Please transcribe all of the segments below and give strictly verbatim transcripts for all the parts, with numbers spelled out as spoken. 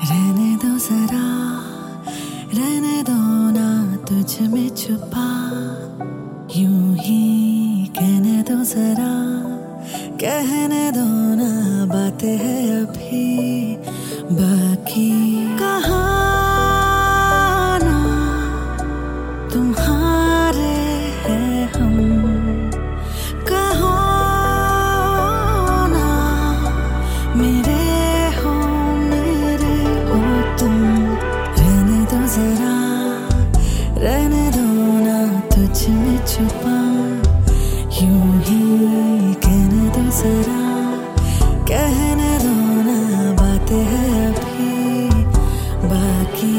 रहने दो जरा, रहने दो ना तुझ में छुपा, यूं ही कहने दो जरा, कहने दो ना बातें है अभी बाकी। कहाँ ना तुम्हारे हैं हम, कहो ना मेरे हो मेरे हो तुम। रहने दो जरा, रहने दो ना तुझ में छुपा, यूं ही कहने दो जरा, कहने दो ना बातें है अभी बाकी।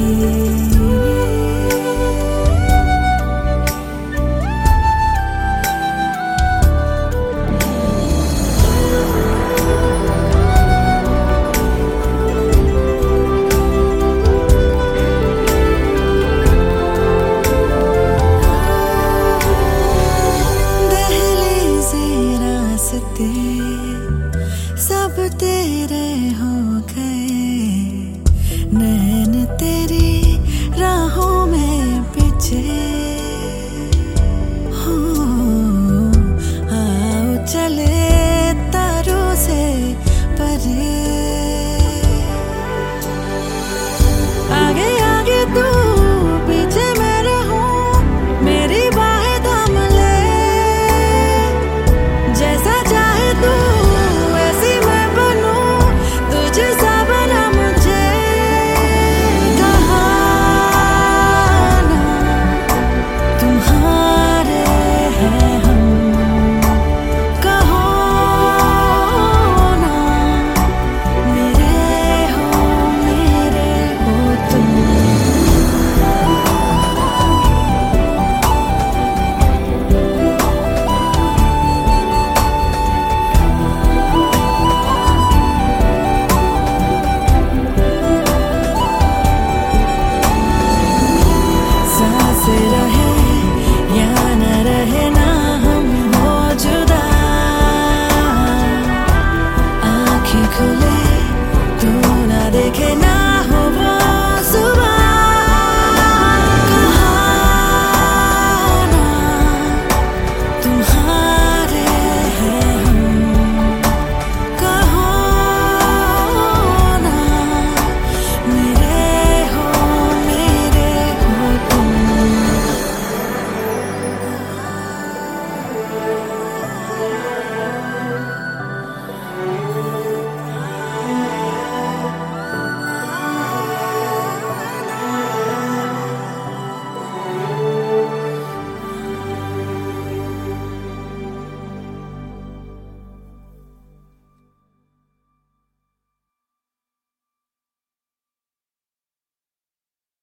सब तेरे हो गए, नैन तेरी राहों में पिछे हो। आओ चले तारों से परे, आगे आगे तू पीछे मैं रहूं, मेरी बाहें थाम ले, जैसा चाहे तू खुले तू ना देखे ना